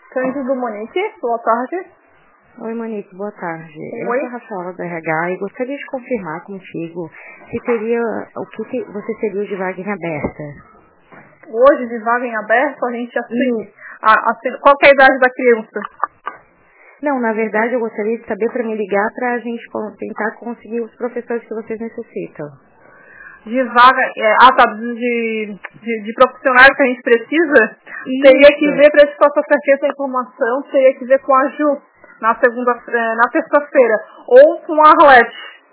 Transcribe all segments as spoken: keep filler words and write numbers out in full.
Cândido Monique, boa tarde. Oi, Monique, boa tarde. Oi. Eu sou a Rafaela do R H e gostaria de confirmar contigo se teria, o que, que você teria de vaga em aberta. Hoje, de vaga em aberto, a gente assina. A, assina qual que é a idade da criança? Não, na verdade eu gostaria de saber para me ligar para a gente tentar conseguir os professores que vocês necessitam. De vaga, é, ah tá, de, de, de profissionais que a gente precisa, Isso. teria que ver, para te passar certeza essa informação, teria que ver com a Ju, na segunda, na terça-feira, ou com a Arlete.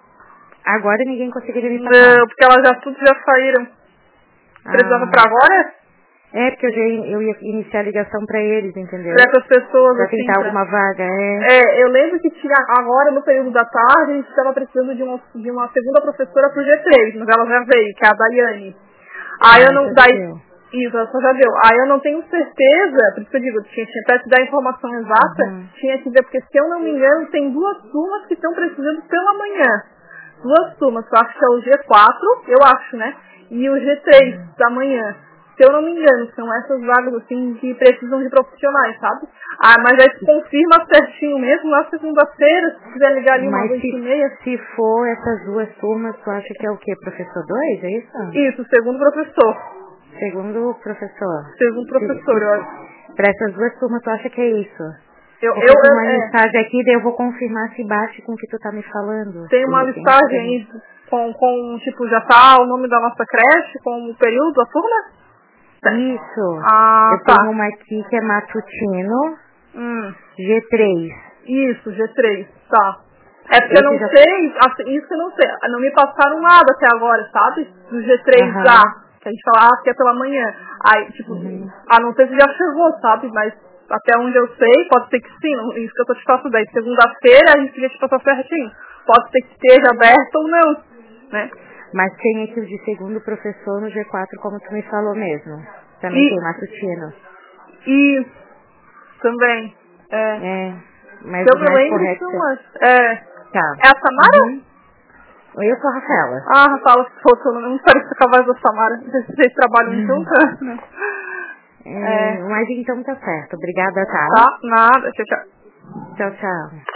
Agora ninguém conseguiria me passar. Não, porque elas já tudo já saíram. Precisava Ah. para agora? É, porque eu, já, eu ia iniciar a ligação para eles, entendeu? Para essas pessoas, Pra assim, tentar pra... alguma vaga, é. É, eu lembro que tinha, agora no período da tarde, a gente estava precisando de uma, de uma segunda professora pro G três, mas ela já veio, que é a Daiane. Aí Ah, eu não, já daí, deu. isso, ela só já deu. Aí eu não tenho certeza, por isso que eu digo, tinha, tinha pra te dar a informação exata, Uhum. tinha que ver, porque se eu não me engano, tem duas turmas que estão precisando pela manhã. Duas turmas, eu acho que é o G quatro, eu acho, né? E o G três Uhum. da manhã. Se eu não me engano, são essas vagas assim que precisam de profissionais, sabe? Ah, mas aí confirma certinho mesmo na segunda-feira, se quiser ligar ali umas Mas oito se, e meia. se for essas duas turmas, tu acha que é o quê? Professor dois, é isso? Isso, segundo professor. Segundo o professor. Segundo professor, eu acho. Para essas duas turmas, tu acha que é isso? Eu, Eu eu, fiz eu uma é, listagem aqui, daí eu vou confirmar se bate com o que tu tá me falando. tem uma Se tem listagem aí com, com, tipo, já tá o nome da nossa creche, com o período da turma? Isso. Ah, Eu tá. tenho uma aqui que é matutino, Hum. G três. Isso, G três, tá. É porque eu Esse não já... sei, assim, isso que eu não sei. Não me passaram nada até agora, sabe? Do G três A, Aham. que a gente fala, ah, que é pela manhã. Aí, tipo, Uhum. a não ser se já chegou, sabe? Mas até onde eu sei, pode ser que sim, não- isso que eu tô te passando daí. Segunda-feira a gente queria te passar certinho. Pode ser que esteja aberto ou não, né? Mas tem aqui o de segundo professor no G quatro, como tu me falou mesmo. Também E, tem matutino. e também, é, É, mas se eu o me mais lembro, correto são é... as, é, Tá. é a Samara? Uhum. Oi, eu sou a Rafaela. Ah, fala que fosse, eu não parece com a voz da Samara. Vocês trabalham juntas, né? É, É, mas então tá certo. Obrigada, tá? tá, nada, tchau, tchau. Tchau, tchau.